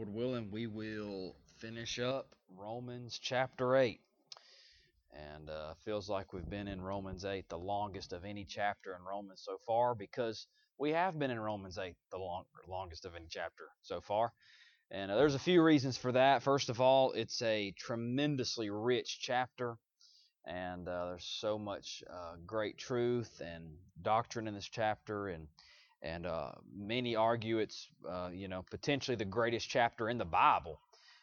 Lord willing, we will finish up Romans chapter 8. And feels like we've been in Romans 8 the longest of any chapter in Romans so far, because we have been in Romans 8 the longest of any chapter so far. And there's a few reasons for that. First of all, it's a tremendously rich chapter, and there's so much great truth and doctrine in this chapter, and many argue it's potentially the greatest chapter in the Bible,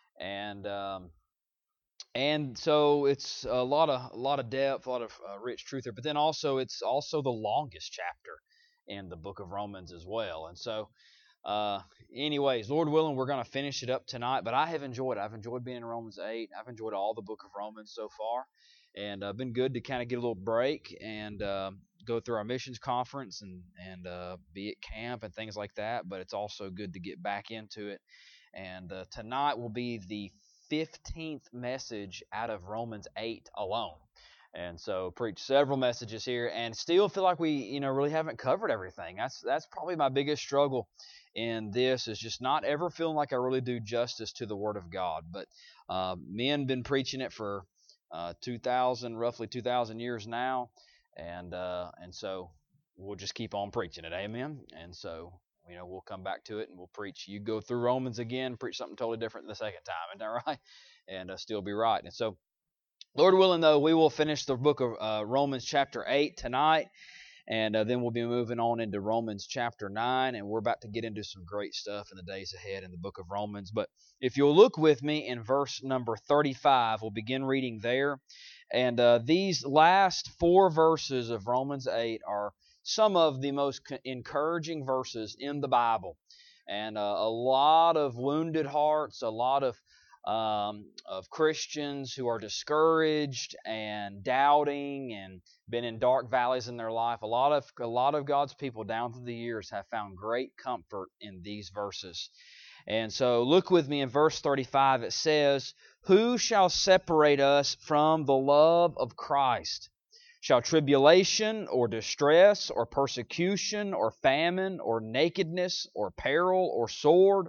and so it's a lot of depth, a lot of rich truth there. But then also it's also the longest chapter in the book of Romans as well. And so, anyways, Lord willing, we're going to finish it up tonight. But I have enjoyed it. I've enjoyed being in Romans 8. I've enjoyed all the book of Romans so far, and been good to kind of get a little break and go through our missions conference and be at camp and things like that. But it's also good to get back into it. And tonight will be the 15th message out of Romans 8 alone. And so preach several messages here and still feel like we really haven't covered everything. That's probably my biggest struggle in this, is just not ever feeling like I really do justice to the Word of God. But men been preaching it for roughly 2,000 years now, and so we'll just keep on preaching it. Amen. And so we'll come back to it and we'll preach. You go through Romans again, preach something totally different the second time, isn't that right? And still be right. And so, Lord willing, though, we will finish the book of Romans chapter 8 tonight, and then we'll be moving on into Romans chapter 9, and we're about to get into some great stuff in the days ahead in the book of Romans. But if you'll look with me in verse number 35, we'll begin reading there. And these last 4 verses of Romans 8 are some of the most encouraging verses in the Bible, and a lot of wounded hearts, a lot of Christians who are discouraged and doubting and been in dark valleys in their life. A lot of God's people down through the years have found great comfort in these verses. And so look with me in verse 35. It says, "Who shall separate us from the love of Christ? Shall tribulation or distress or persecution or famine or nakedness or peril or sword?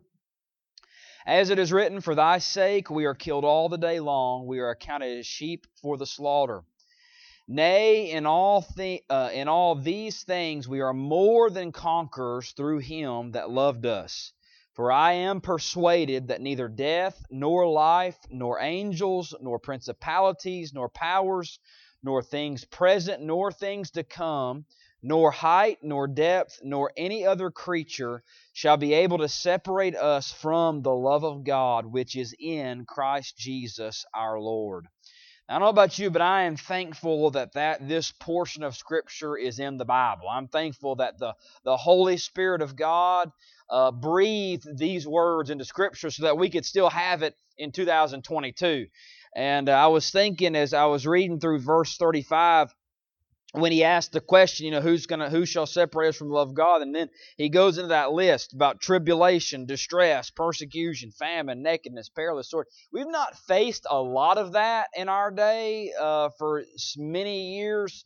As it is written, for thy sake we are killed all the day long, we are accounted as sheep for the slaughter. Nay, in all these things we are more than conquerors through him that loved us. For I am persuaded that neither death, nor life, nor angels, nor principalities, nor powers, nor things present, nor things to come, nor height, nor depth, nor any other creature shall be able to separate us from the love of God, which is in Christ Jesus our Lord." Now, I don't know about you, but I am thankful that this portion of Scripture is in the Bible. I'm thankful that the Holy Spirit of God breathed these words into Scripture so that we could still have it in 2022. And I was thinking as I was reading through verse 35, when he asked the question, who shall separate us from the love of God? And then he goes into that list about tribulation, distress, persecution, famine, nakedness, perilous sword. We've not faced a lot of that in our day for many years,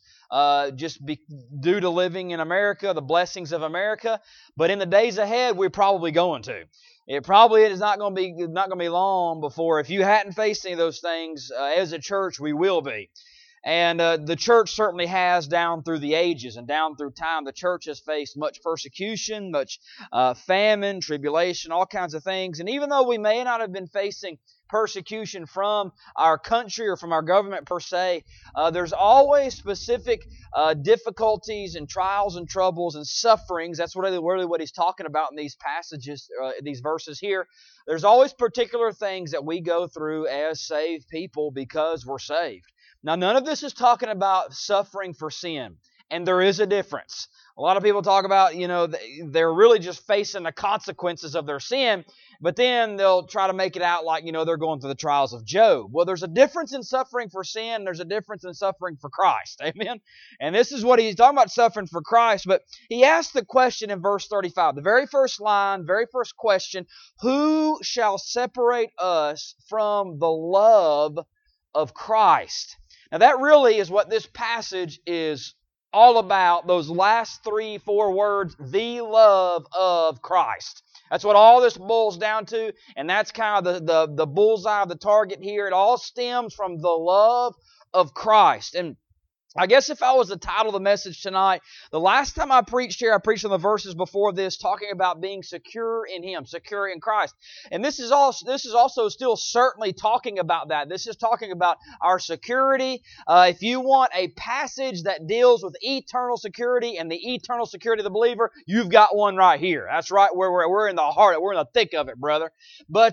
due to living in America, the blessings of America. But in the days ahead, we're probably going to. It probably is not going to be long before, if you hadn't faced any of those things as a church, we will be. And the church certainly has down through the ages and down through time. The church has faced much persecution, much famine, tribulation, all kinds of things. And even though we may not have been facing persecution from our country or from our government per se, there's always specific difficulties and trials and troubles and sufferings. That's really what he's talking about in these passages, these verses here. There's always particular things that we go through as saved people because we're saved. Now, none of this is talking about suffering for sin, and there is a difference. A lot of people talk about, they're really just facing the consequences of their sin, but then they'll try to make it out like, they're going through the trials of Job. Well, there's a difference in suffering for sin, there's a difference in suffering for Christ. Amen? And this is what he's talking about, suffering for Christ, but he asked the question in verse 35, the very first line, very first question, who shall separate us from the love of Christ? Now that really is what this passage is all about those last 3, 4 words, the love of Christ. That's what all this boils down to, and that's kind of the bullseye of the target here. It all stems from the love of Christ. And I guess if I was to title the message tonight, the last time I preached here, I preached on the verses before this, talking about being secure in Him, secure in Christ. And this is also still certainly talking about that. This is talking about our security. If you want a passage that deals with eternal security and the eternal security of the believer, you've got one right here. That's right where we're in the heart, we're in the thick of it, brother. But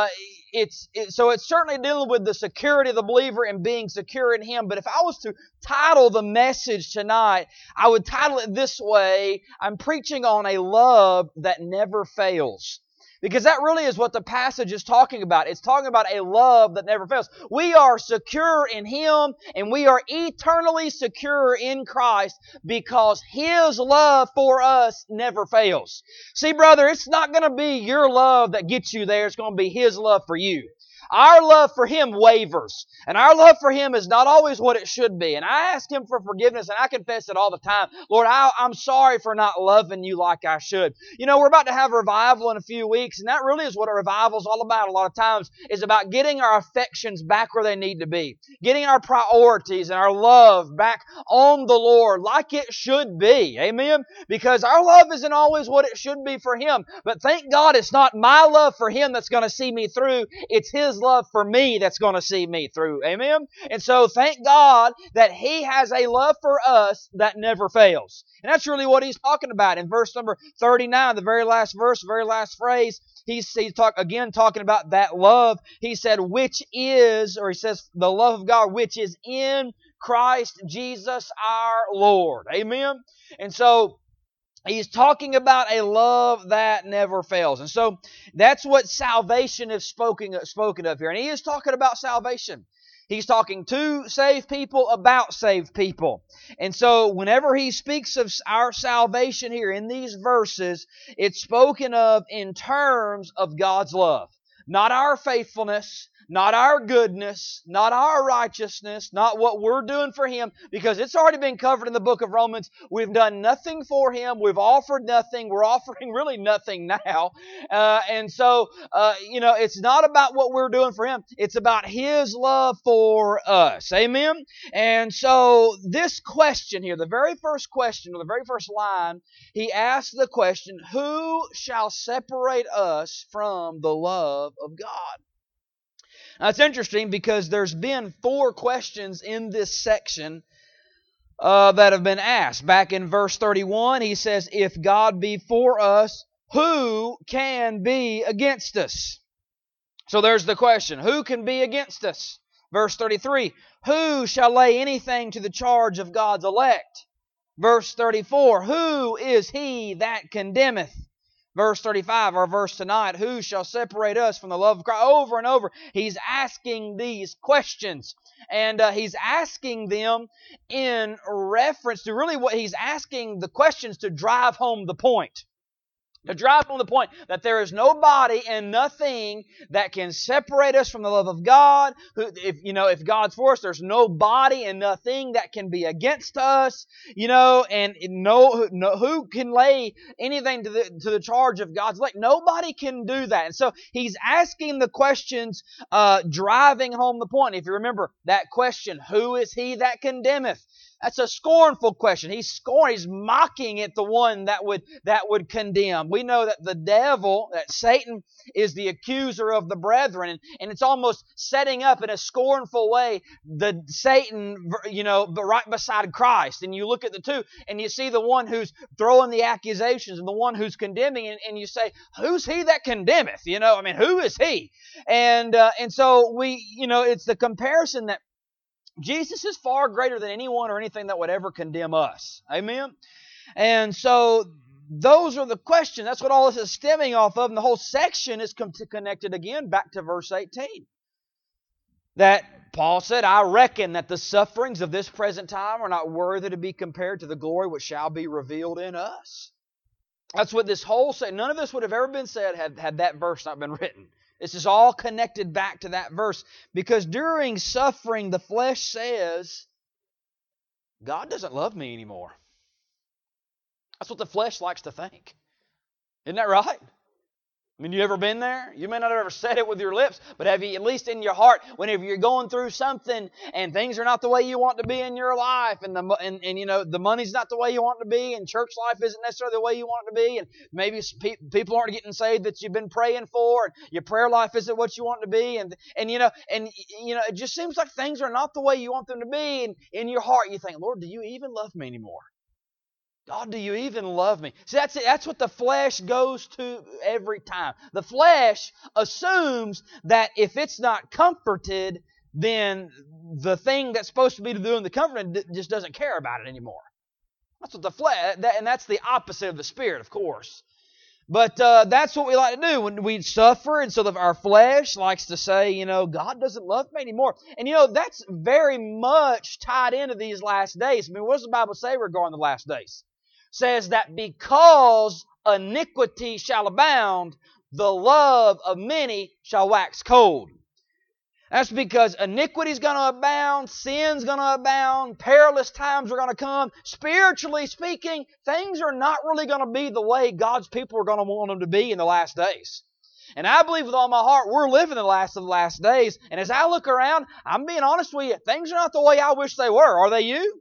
it's certainly dealing with the security of the believer and being secure in Him. But if I was to title the message tonight, I would title it this way: I'm preaching on a love that never fails. Because that really is what the passage is talking about. It's talking about a love that never fails. We are secure in Him, and we are eternally secure in Christ because His love for us never fails. See, brother, it's not going to be your love that gets you there. It's going to be His love for you. Our love for Him wavers, and our love for Him is not always what it should be. And I ask Him for forgiveness, and I confess it all the time. Lord, I'm sorry for not loving You like I should. You know, we're about to have a revival in a few weeks, and that really is what a revival is all about a lot of times, is about getting our affections back where they need to be, getting our priorities and our love back on the Lord like it should be. Amen? Because our love isn't always what it should be for Him. But thank God it's not my love for Him that's going to see me through. It's His love for me that's going to see me through. Amen? And so thank God that He has a love for us that never fails. And that's really what He's talking about. In verse number 39, the very last verse, very last phrase, he's talking about that love. He said, which is, or he says, the love of God, which is in Christ Jesus our Lord. Amen? And so He's talking about a love that never fails. And so that's what salvation is spoken of here. And He is talking about salvation. He's talking to saved people about saved people. And so whenever He speaks of our salvation here in these verses, it's spoken of in terms of God's love. Not our faithfulness, not our goodness, not our righteousness, not what we're doing for Him, because it's already been covered in the book of Romans. We've done nothing for Him. We've offered nothing. We're offering really nothing now. And so, it's not about what we're doing for Him. It's about His love for us. Amen? And so this question here, the very first question, or the very first line, He asks the question, who shall separate us from the love of God? Now, it's interesting because there's been 4 questions in this section that have been asked. Back in verse 31, he says, if God be for us, who can be against us? So there's the question, who can be against us? Verse 33, who shall lay anything to the charge of God's elect? Verse 34, who is he that condemneth? Verse 35, our verse tonight, who shall separate us from the love of Christ? Over and over, He's asking these questions. And He's asking them in reference to really what He's asking the questions to drive home the point. To drive home the point that there is nobody and nothing that can separate us from the love of God. If God's for us, there's nobody and nothing that can be against us. And who can lay anything to the charge of God's elect? Nobody can do that. And so He's asking the questions, driving home the point. If you remember that question, who is he that condemneth? That's a scornful question. He's mocking at the one that would condemn. We know that the devil, that Satan, is the accuser of the brethren, and it's almost setting up in a scornful way the Satan, but right beside Christ. And you look at the two, and you see the one who's throwing the accusations and the one who's condemning, and you say, "Who's he that condemneth?" Who is he? And so it's the comparison that Jesus is far greater than anyone or anything that would ever condemn us. Amen? And so those are the questions. That's what all this is stemming off of. And the whole section is connected again back to verse 18. That Paul said, I reckon that the sufferings of this present time are not worthy to be compared to the glory which shall be revealed in us. That's what this whole section, none of this would have ever been said had that verse not been written. This is all connected back to that verse. Because during suffering, the flesh says, God doesn't love me anymore. That's what the flesh likes to think. Isn't that right? I mean, you ever been there? You may not have ever said it with your lips, but have you, at least in your heart, whenever you're going through something and things are not the way you want to be in your life, and the money's not the way you want it to be, and church life isn't necessarily the way you want it to be, and maybe people aren't getting saved that you've been praying for, and your prayer life isn't what you want it to be, and it just seems like things are not the way you want them to be, and in your heart you think, Lord, do you even love me anymore? God, do you even love me? See, that's it. That's what the flesh goes to every time. The flesh assumes that if it's not comforted, then the thing that's supposed to be doing the comforting just doesn't care about it anymore. That's what the flesh, and that's the opposite of the Spirit, of course. But that's what we like to do when we suffer, and so our flesh likes to say, God doesn't love me anymore. And that's very much tied into these last days. I mean, what does the Bible say regarding the last days? It says that because iniquity shall abound, the love of many shall wax cold. That's because iniquity is going to abound, sin's going to abound, perilous times are going to come. Spiritually speaking, things are not really going to be the way God's people are going to want them to be in the last days. And I believe with all my heart we're living the last of the last days. And as I look around, I'm being honest with you, things are not the way I wish they were. Are they you?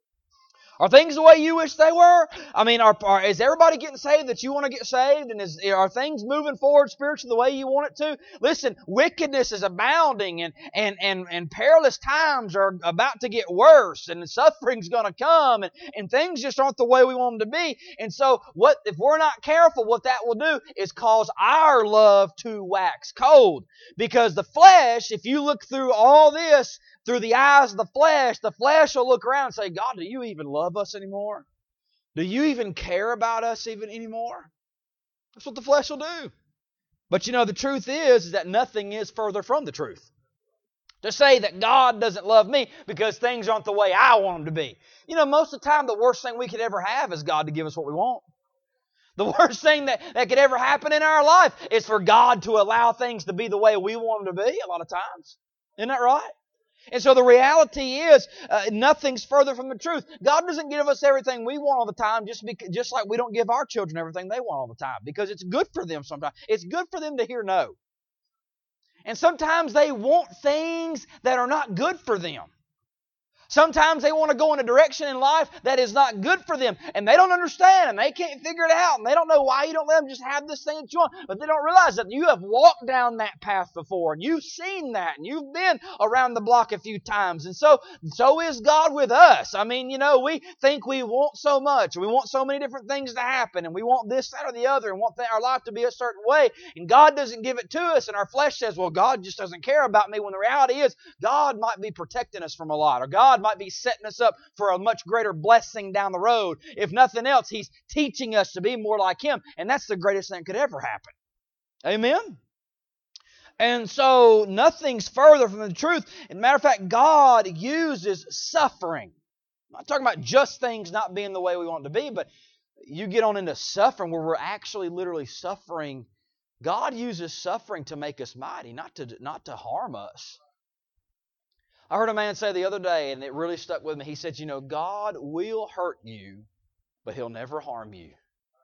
Are things the way you wish they were? I mean, is everybody getting saved that you want to get saved? And are things moving forward spiritually the way you want it to? Listen, wickedness is abounding, and perilous times are about to get worse, and suffering's going to come, and things just aren't the way we want them to be. And so, if we're not careful, what that will do is cause our love to wax cold. Because the flesh, if you look through all this, through the eyes of the flesh will look around and say, God, do you even love us anymore? Do you even care about us even anymore? That's what the flesh will do. But the truth is that nothing is further from the truth. To say that God doesn't love me because things aren't the way I want them to be. Most of the time the worst thing we could ever have is God to give us what we want. The worst thing that could ever happen in our life is for God to allow things to be the way we want them to be a lot of times. Isn't that right? And so the reality is, nothing's further from the truth. God doesn't give us everything we want all the time, just like we don't give our children everything they want all the time, because it's good for them sometimes. It's good for them to hear no. And sometimes they want things that are not good for them. Sometimes they want to go in a direction in life that is not good for them, and they don't understand, and they can't figure it out, and they don't know why you don't let them just have this thing that you want, but they don't realize that you have walked down that path before, and you've seen that, and you've been around the block a few times, and so is God with us. I mean, we think we want so much, and we want so many different things to happen, and we want this, that, or the other, and want our life to be a certain way, and God doesn't give it to us, and our flesh says, well, God just doesn't care about me, when the reality is, God might be protecting us from a lot, or God might be setting us up for a much greater blessing down the road. If nothing else, He's teaching us to be more like Him, and that's the greatest thing that could ever happen. Amen? And so nothing's further from the truth. As a matter of fact, God uses suffering. I'm not talking about just things not being the way we want it to be, but you get on into suffering where we're actually literally suffering. God uses suffering to make us mighty, not to harm us. I heard a man say the other day, and it really stuck with me. He said, God will hurt you, but He'll never harm you.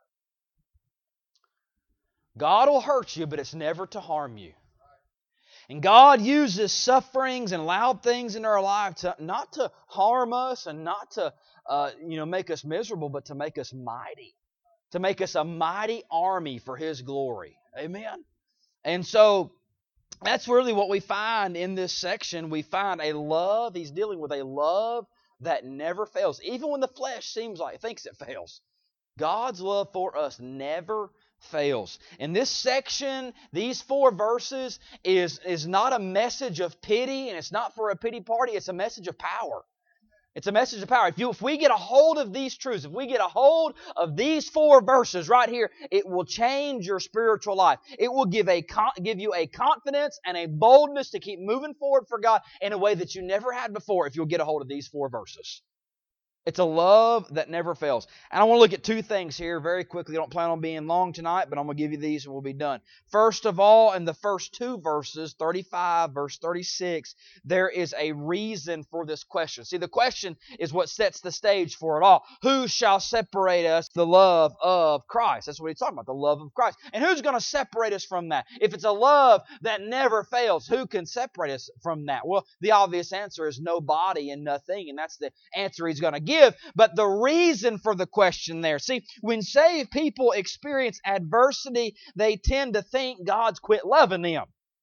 God will hurt you, but it's never to harm you. And God uses sufferings and loud things in our life not to harm us and not to make us miserable, but to make us mighty. To make us a mighty army for His glory. Amen? And so that's really what we find in this section. We find a love. He's dealing with a love that never fails. Even when the flesh thinks it fails. God's love for us never fails. In this section, these 4 verses is not a message of pity, and it's not for a pity party. It's a message of power. It's a message of power. If we get a hold of these truths, if we get a hold of these 4 verses right here, it will change your spiritual life. It will give you a confidence and a boldness to keep moving forward for God in a way that you never had before if you'll get a hold of these 4 verses. It's a love that never fails. And I want to look at two things here very quickly. I don't plan on being long tonight, but I'm going to give you these and we'll be done. First of all, in the first two verses, 35, verse 36, there is a reason for this question. See, the question is what sets the stage for it all. Who shall separate us from the love of Christ? That's what he's talking about, the love of Christ. And who's going to separate us from that? If it's a love that never fails, who can separate us from that? Well, the obvious answer is nobody and nothing, and that's the answer he's going to give. But the reason for the question there, see, when saved people experience adversity, they tend to think God's quit loving them.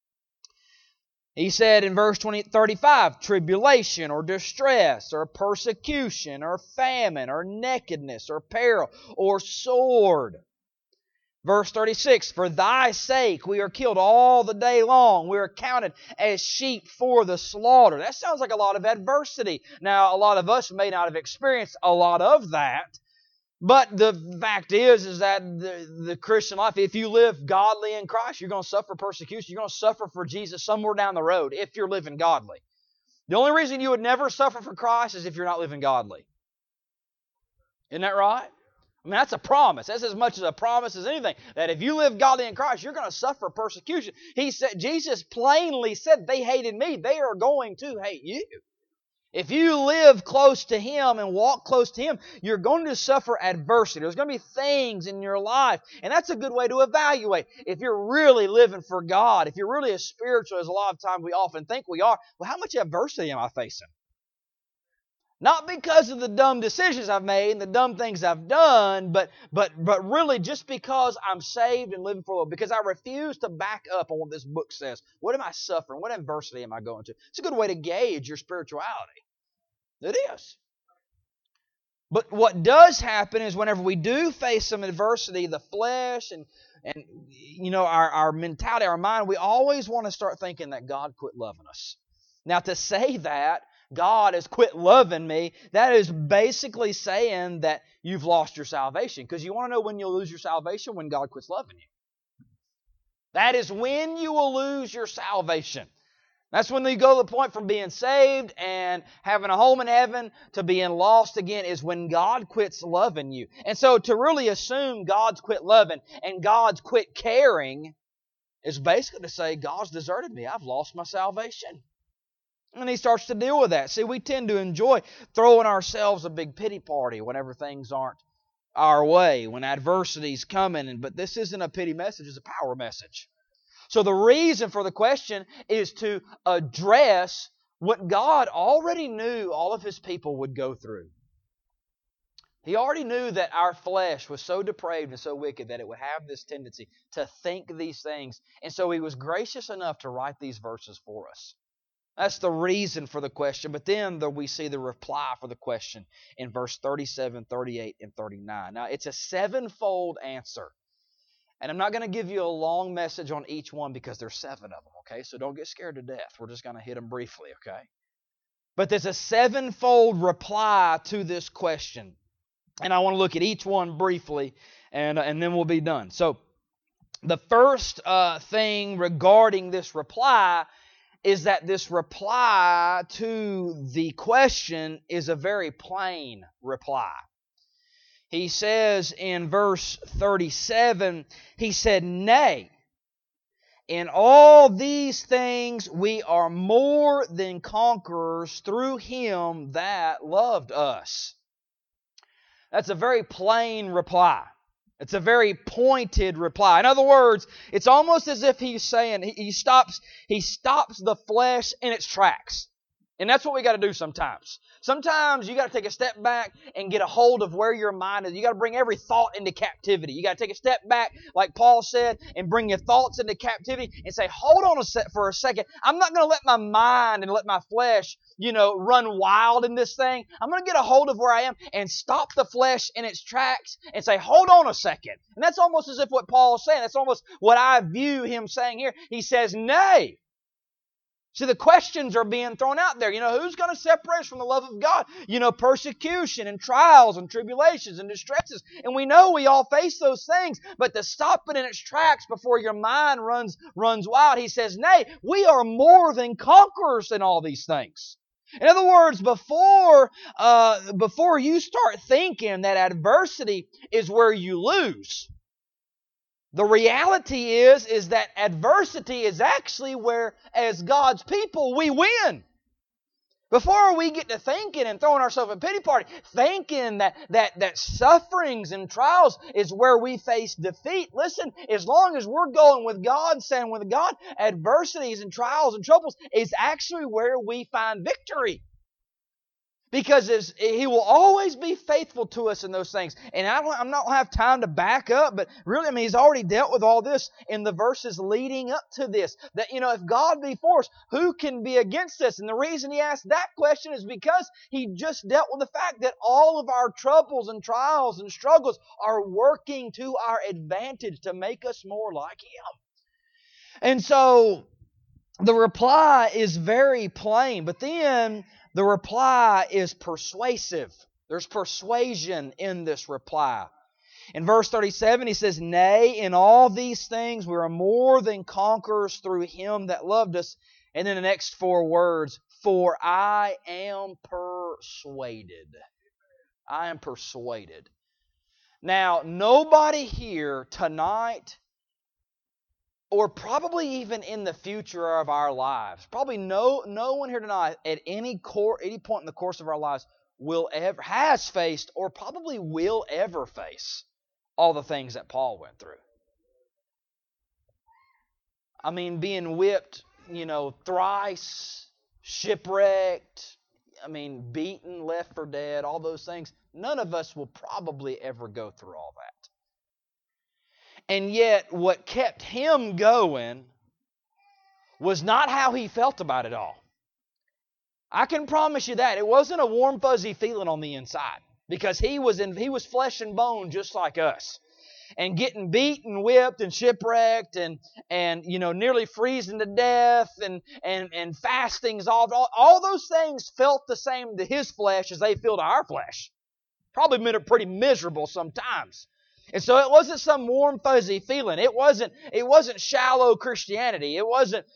He said in verse 35, tribulation or distress or persecution or famine or nakedness or peril or sword. Verse 36, for thy sake we are killed all the day long. We are counted as sheep for the slaughter. That sounds like a lot of adversity. Now, a lot of us may not have experienced a lot of that. But the fact is that the Christian life, if you live godly in Christ, you're going to suffer persecution. You're going to suffer for Jesus somewhere down the road if you're living godly. The only reason you would never suffer for Christ is if you're not living godly. Isn't that right? I mean, that's a promise. That's as much as a promise as anything. That if you live godly in Christ, you're going to suffer persecution. Jesus plainly said, they hated me. They are going to hate you. If you live close to Him and walk close to Him, you're going to suffer adversity. There's going to be things in your life. And that's a good way to evaluate. If you're really living for God, if you're really as spiritual as a lot of times we often think we are, well, how much adversity am I facing? Not because of the dumb decisions I've made and the dumb things I've done, but really just because I'm saved and living for the Lord. Because I refuse to back up on what this book says. What am I suffering? What adversity am I going to? It's a good way to gauge your spirituality. It is. But what does happen is whenever we do face some adversity, the flesh and our mentality, our mind, we always want to start thinking that God quit loving us. Now, to say that God has quit loving me, that is basically saying that you've lost your salvation. Because you want to know when you'll lose your salvation? When God quits loving you. That is when you will lose your salvation. That's when you go to the point from being saved and having a home in heaven to being lost again, is when God quits loving you. And so to really assume God's quit loving and God's quit caring is basically to say, God's deserted me. I've lost my salvation. And He starts to deal with that. See, we tend to enjoy throwing ourselves a big pity party whenever things aren't our way, when adversity's coming. But this isn't a pity message, it's a power message. So the reason for the question is to address what God already knew all of His people would go through. He already knew that our flesh was so depraved and so wicked that it would have this tendency to think these things. And so He was gracious enough to write these verses for us. That's the reason for the question. But then we see the reply for the question in verse 37, 38, and 39. Now, it's a sevenfold answer. And I'm not going to give you a long message on each one because there's 7 of them, okay? So don't get scared to death. We're just going to hit them briefly, okay? But there's a sevenfold reply to this question. And I want to look at each one briefly, and then we'll be done. So the first thing regarding this reply is that this reply to the question is a very plain reply. He says in verse 37, he said, "Nay, in all these things we are more than conquerors through Him that loved us." That's a very plain reply. It's a very pointed reply. In other words, it's almost as if He's saying, He stops the flesh in its tracks. And that's what we got to do sometimes. Sometimes you got to take a step back and get a hold of where your mind is. You got to bring every thought into captivity. You got to take a step back, like Paul said, and bring your thoughts into captivity and say, hold on for a second. I'm not going to let my mind and let my flesh, run wild in this thing. I'm going to get a hold of where I am and stop the flesh in its tracks and say, hold on a second. And that's almost as if what Paul's saying. That's almost what I view him saying here. He says, nay. See, the questions are being thrown out there. Who's going to separate us from the love of God? Persecution and trials and tribulations and distresses. And we know we all face those things. But to stop it in its tracks before your mind runs wild, he says, nay, we are more than conquerors in all these things. In other words, before you start thinking that adversity is where you lose, the reality is that adversity is actually where, as God's people, we win. Before we get to thinking and throwing ourselves a pity party, thinking that sufferings and trials is where we face defeat. Listen, as long as we're going with God, standing with God, adversities and trials and troubles is actually where we find victory. Because He will always be faithful to us in those things. And I'm not going to have time to back up, but really, He's already dealt with all this in the verses leading up to this. That, if God be for us, who can be against us? And the reason He asked that question is because He just dealt with the fact that all of our troubles and trials and struggles are working to our advantage to make us more like Him. And so, the reply is very plain, but then the reply is persuasive. There's persuasion in this reply. In verse 37, he says, "Nay, in all these things we are more than conquerors through Him that loved us." And then the next 4 words, "For I am persuaded." I am persuaded. Now, nobody here tonight, or probably even in the future of our lives, probably no one here tonight at any point in the course of our lives has faced or probably will ever face all the things that Paul went through. I mean, being whipped, thrice, shipwrecked, beaten, left for dead, all those things. None of us will probably ever go through all that. And yet, what kept him going was not how he felt about it all. I can promise you that. It wasn't a warm, fuzzy feeling on the inside. Because he was flesh and bone just like us. And getting beaten, whipped, and shipwrecked, and nearly freezing to death, and fastings, all those things felt the same to his flesh as they feel to our flesh. Probably made it pretty miserable sometimes. And so it wasn't some warm, fuzzy feeling. It wasn't shallow Christianity. It wasn't,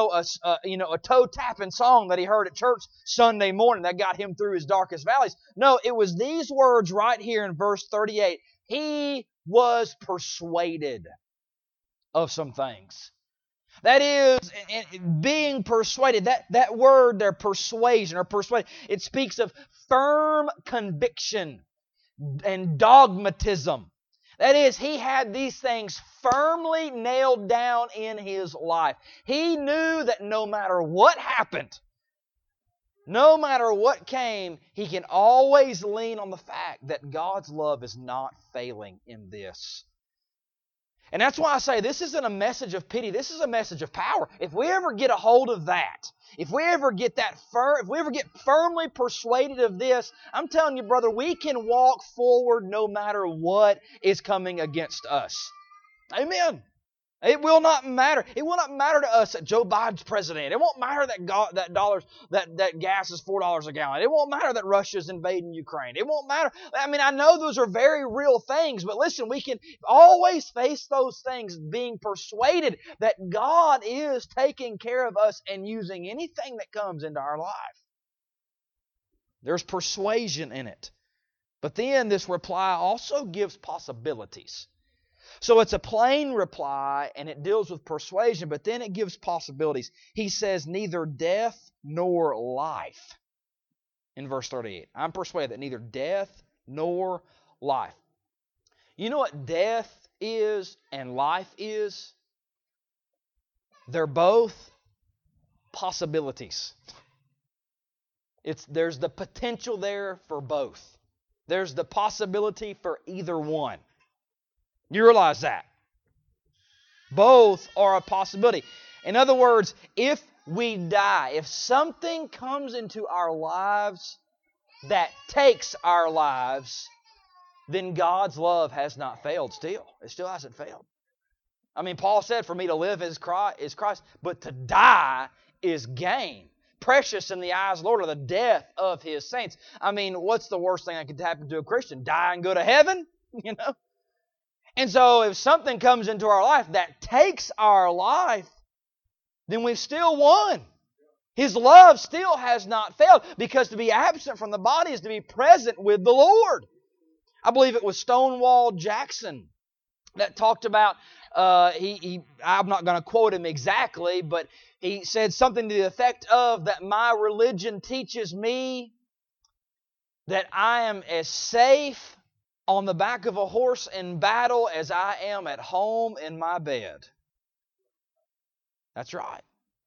a toe-tapping song that he heard at church Sunday morning that got him through his darkest valleys. No, it was these words right here in verse 38. He was persuaded of some things. That is, being persuaded, that word there, persuasion or persuade, it speaks of firm conviction and dogmatism. That is, he had these things firmly nailed down in his life. He knew that no matter what happened, no matter what came, he can always lean on the fact that God's love is not failing in this. And that's why I say this isn't a message of pity. This is a message of power. If we ever get a hold of that, if we ever get firmly persuaded of this, I'm telling you, brother, we can walk forward no matter what is coming against us. Amen. It will not matter. It will not matter to us that Joe Biden's president. It won't matter that gas is $4 a gallon. It won't matter that Russia's invading Ukraine. It won't matter. I know those are very real things, but listen, we can always face those things being persuaded that God is taking care of us and using anything that comes into our life. There's persuasion in it. But then this reply also gives possibilities. So it's a plain reply, and it deals with persuasion, but then it gives possibilities. He says, neither death nor life. In verse 38, I'm persuaded that neither death nor life. You know what death is and life is? They're both possibilities. There's the potential there for both. There's the possibility for either one. You realize that? Both are a possibility. In other words, if we die, if something comes into our lives that takes our lives, then God's love has not failed still. It still hasn't failed. Paul said, for me to live is Christ, but to die is gain. Precious in the eyes of the Lord are the death of His saints. What's the worst thing that could happen to a Christian? Die and go to heaven? And so if something comes into our life that takes our life, then we've still won. His love still has not failed, because to be absent from the body is to be present with the Lord. I believe it was Stonewall Jackson that talked about, I'm not going to quote him exactly, but he said something to the effect of that my religion teaches me that I am as safe on the back of a horse in battle as I am at home in my bed. That's right.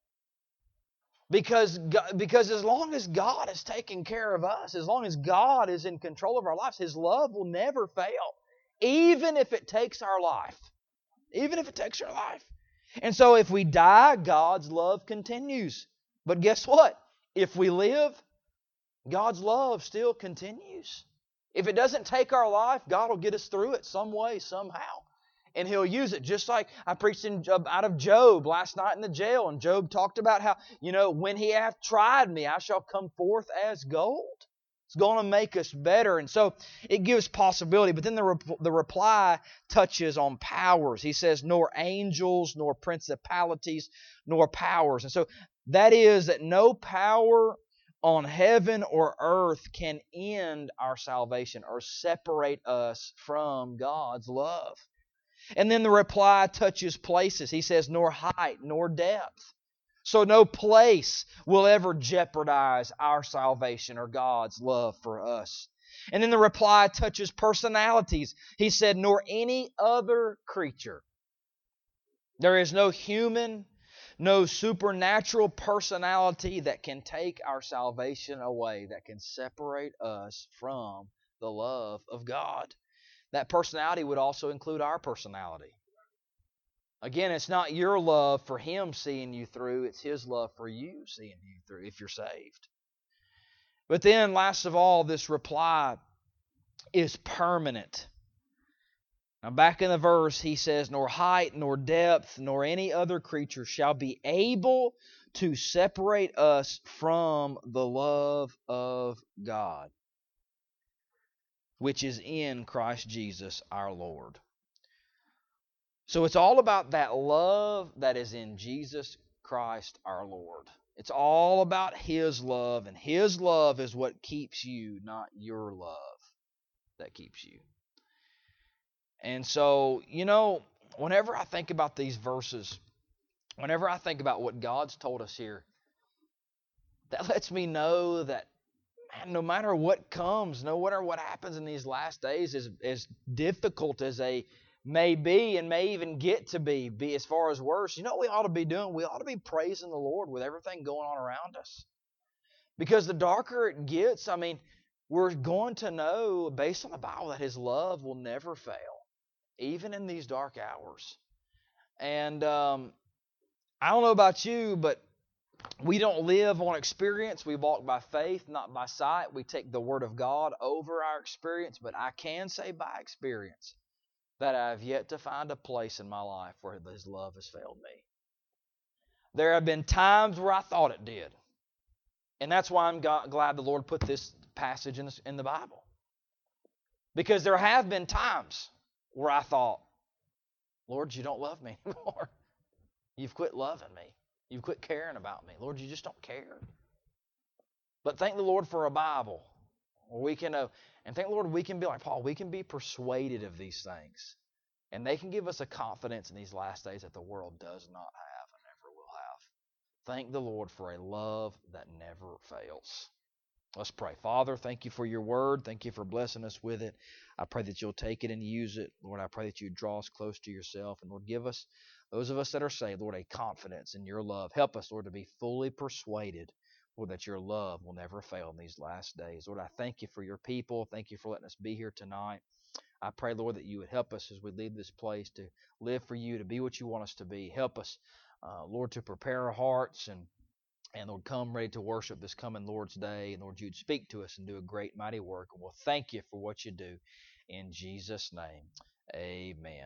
Because as long as God is taking care of us, as long as God is in control of our lives, His love will never fail, even if it takes our life. Even if it takes our life. And so if we die, God's love continues. But guess what? If we live, God's love still continues. If it doesn't take our life, God will get us through it some way, somehow. And He'll use it. Just like I preached out of Job last night in the jail. And Job talked about how, when He hath tried me, I shall come forth as gold. It's going to make us better. And so it gives possibility. But then the reply touches on powers. He says, nor angels, nor principalities, nor powers. And so that is that no power on heaven or earth can end our salvation or separate us from God's love. And then the reply touches places. He says, nor height, nor depth. So no place will ever jeopardize our salvation or God's love for us. And then the reply touches personalities. He said, nor any other creature. There is no human, no supernatural personality that can take our salvation away, that can separate us from the love of God. That personality would also include our personality. Again, it's not your love for Him seeing you through, it's His love for you seeing you through if you're saved. But then, last of all, this reply is permanent. Now, back in the verse, he says, nor height, nor depth, nor any other creature shall be able to separate us from the love of God, which is in Christ Jesus our Lord. So it's all about that love that is in Jesus Christ our Lord. It's all about His love, and His love is what keeps you, not your love that keeps you. And so, whenever I think about these verses, whenever I think about what God's told us here, that lets me know that, man, no matter what comes, no matter what happens in these last days, as difficult as they may be and may even get to be as far as worse, what we ought to be doing? We ought to be praising the Lord with everything going on around us. Because the darker it gets, we're going to know, based on the Bible, that His love will never fail, even in these dark hours. And I don't know about you, but we don't live on experience. We walk by faith, not by sight. We take the Word of God over our experience. But I can say by experience that I have yet to find a place in my life where His love has failed me. There have been times where I thought it did. And that's why I'm glad the Lord put this passage in the Bible. Because there have been times where I thought, Lord, you don't love me anymore. You've quit loving me. You've quit caring about me. Lord, you just don't care. But thank the Lord for a Bible where we can and thank the Lord we can be like Paul. We can be persuaded of these things. And they can give us a confidence in these last days that the world does not have and never will have. Thank the Lord for a love that never fails. Let's pray. Father, thank you for your word. Thank you for blessing us with it. I pray that you'll take it and use it. Lord, I pray that you draw us close to yourself. And Lord, give us, those of us that are saved, Lord, a confidence in your love. Help us, Lord, to be fully persuaded, Lord, that your love will never fail in these last days. Lord, I thank you for your people. Thank you for letting us be here tonight. I pray, Lord, that you would help us as we leave this place to live for you, to be what you want us to be. Help us, Lord, to prepare our hearts and Lord, come ready to worship this coming Lord's Day. And Lord, you'd speak to us and do a great, mighty work. And we'll thank you for what you do. In Jesus' name, amen.